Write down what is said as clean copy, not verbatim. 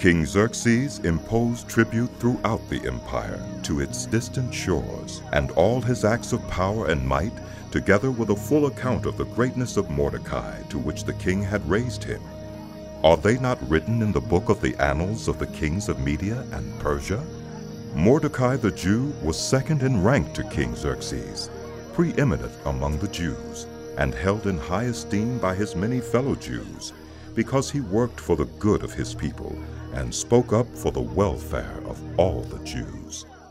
King Xerxes imposed tribute throughout the empire to its distant shores, and all his acts of power and might, together with a full account of the greatness of Mordecai to which the king had raised him. Are they not written in the book of the annals of the kings of Media and Persia? Mordecai the Jew was second in rank to King Xerxes, preeminent among the Jews, and held in high esteem by his many fellow Jews, because he worked for the good of his people and spoke up for the welfare of all the Jews.